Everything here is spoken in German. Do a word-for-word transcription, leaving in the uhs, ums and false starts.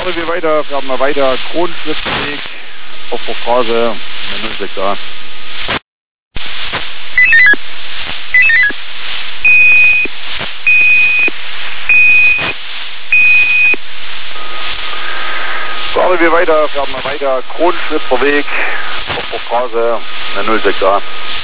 Fahren wir weiter, fahren wir weiter, Kronenschlitzweg auf der Straße, in der null sechs a. Fahren wir weiter, fahren wir weiter, Kronenschlitzweg auf der Straße, in der null sechs a.